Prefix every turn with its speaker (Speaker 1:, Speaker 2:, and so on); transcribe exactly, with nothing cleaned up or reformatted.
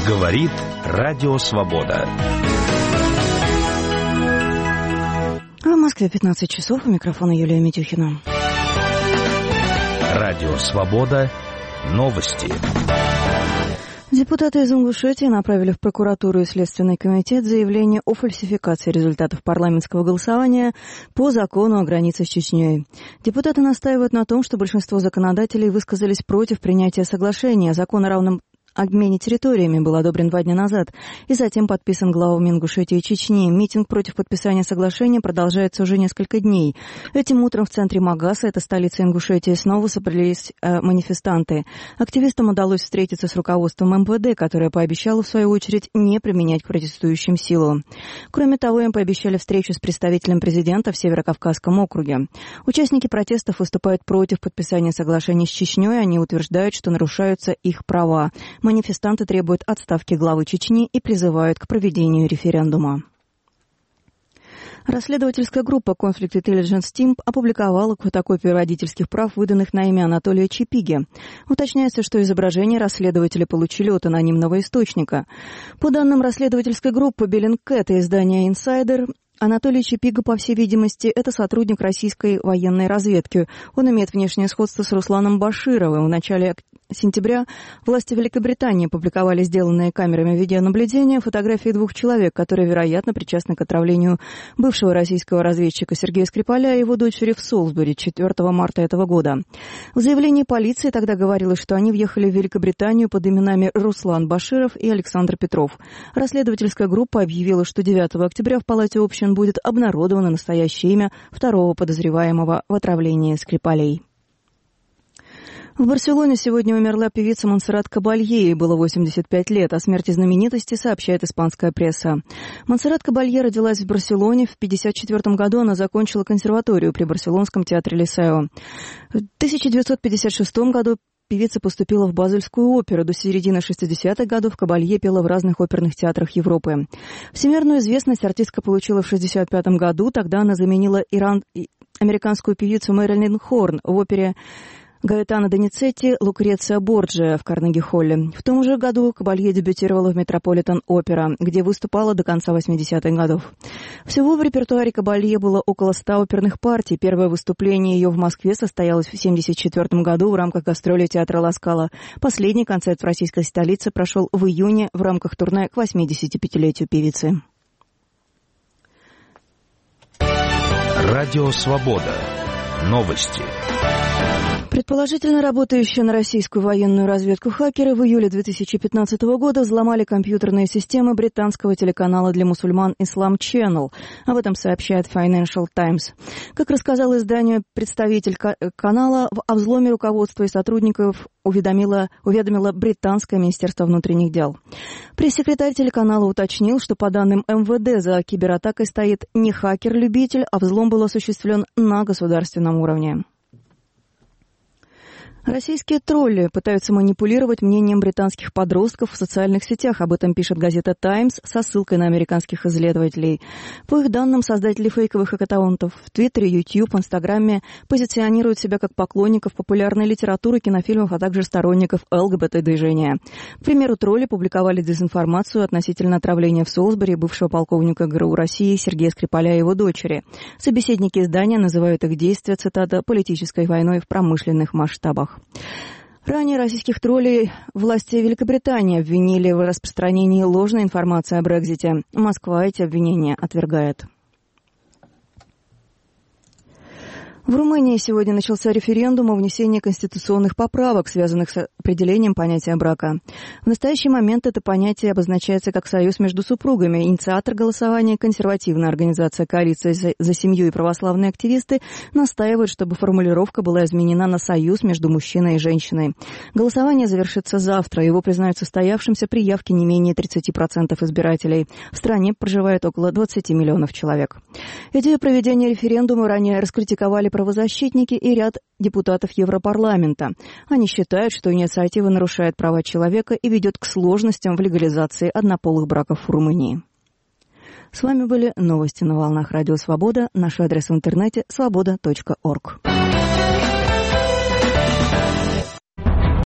Speaker 1: Говорит Радио Свобода.
Speaker 2: А в Москве пятнадцать часов. У микрофона Юлия Митюхина.
Speaker 1: Радио Свобода. Новости.
Speaker 2: Депутаты из Ингушетии направили в прокуратуру и Следственный комитет заявление о фальсификации результатов парламентского голосования по закону о границе с Чечней. Депутаты настаивают на том, что большинство законодателей высказались против принятия соглашения. Закон о равном обмене территориями был одобрен два дня назад и затем подписан главами Ингушетии и Чечни. Митинг против подписания соглашения продолжается уже несколько дней. Этим утром в центре Магаса, это столица Ингушетии, снова собрались э, манифестанты. Активистам удалось встретиться с руководством эм вэ дэ, которое пообещало, в свою очередь, не применять к протестующим силу. Кроме того, им пообещали встречу с представителем президента в Северокавказском округе. Участники протестов выступают против подписания соглашения с Чечней. Они утверждают, что нарушаются их права. Манифестанты требуют отставки главы Чечни и призывают к проведению референдума. Расследовательская группа Conflict Intelligence Team опубликовала фотокопию родительских прав, выданных на имя Анатолия Чипиги. Уточняется, что изображения расследователи получили от анонимного источника. По данным расследовательской группы Bellingcat и издания Insider, Анатолий Чипига, по всей видимости, это сотрудник российской военной разведки. Он имеет внешнее сходство с Русланом Башировым. В начале сентября власти Великобритании публиковали сделанные камерами видеонаблюдения фотографии двух человек, которые, вероятно, причастны к отравлению бывшего российского разведчика Сергея Скрипаля и его дочери в Солсбери четвёртого марта этого года. В заявлении полиции тогда говорилось, что они въехали в Великобританию под именами Руслан Баширов и Александр Петров. Расследовательская группа объявила, что девятого октября в Палате общин будет обнародовано настоящее имя второго подозреваемого в отравлении Скрипалей. В Барселоне сегодня умерла певица Монсеррат Кабалье, ей было восемьдесят пять лет. О смерти знаменитости сообщает испанская пресса. Монсеррат Кабалье родилась в Барселоне. В пятьдесят четвёртом году она закончила консерваторию при Барселонском театре Лисео. В тысяча девятьсот пятьдесят шестом году певица поступила в Базельскую оперу. До середины шестидесятых годов Кабалье пела в разных оперных театрах Европы. Всемирную известность артистка получила в шестьдесят пятом году. Тогда она заменила иран... американскую певицу Мэрилин Хорн в опере Гаэтано Доницетти «Лукреция Борджиа» в Карнеги-холле. В том же году Кабалье дебютировала в Метрополитен-опера, где выступала до конца восьмидесятых годов. Всего в репертуаре Кабалье было около ста оперных партий. Первое выступление ее в Москве состоялось в семьдесят четвёртом году в рамках гастролей театра Ла Скала. Последний концерт в российской столице прошел в июне в рамках турне к восьмидесятипятилетию певицы.
Speaker 1: Радио Свобода. Новости.
Speaker 2: Предположительно работающие на российскую военную разведку хакеры в июле две тысячи пятнадцатого года взломали компьютерные системы британского телеканала для мусульман Islam Channel. Об этом сообщает Financial Times. Как рассказал изданию представитель канала, о взломе руководства и сотрудников уведомило, уведомило британское Министерство внутренних дел. Пресс-секретарь телеканала уточнил, что по данным эм вэ дэ за кибератакой стоит не хакер-любитель, а взлом был осуществлен на государственном уровне. Российские тролли пытаются манипулировать мнением британских подростков в социальных сетях. Об этом пишет газета «Таймс» со ссылкой на американских исследователей. По их данным, создатели фейковых аккаунтов в Твиттере, Ютьюб, Инстаграме позиционируют себя как поклонников популярной литературы, кинофильмов, а также сторонников эл гэ бэ тэ-движения. К примеру, тролли публиковали дезинформацию относительно отравления в Солсбери бывшего полковника гэ эр у России Сергея Скрипаля и его дочери. Собеседники издания называют их действия, цитата, «политической войной в промышленных масштабах». Ранее российских троллей власти Великобритании обвинили в распространении ложной информации о Брексите. Москва эти обвинения отвергает. В Румынии сегодня начался референдум о внесении конституционных поправок, связанных с определением понятия брака. В настоящий момент это понятие обозначается как союз между супругами. Инициатор голосования, консервативная организация «Коалиция за семью» и православные активисты настаивают, чтобы формулировка была изменена на союз между мужчиной и женщиной. Голосование завершится завтра. Его признают состоявшимся при явке не менее тридцати процентов избирателей. В стране проживает около двадцати миллионов человек. Идею проведения референдума ранее раскритиковали правозащитники и ряд депутатов Европарламента. Они считают, что инициатива нарушает права человека и ведет к сложностям в легализации однополых браков в Румынии. С вами были новости на волнах Радио Свобода. Наш адрес в интернете свобода точка орг.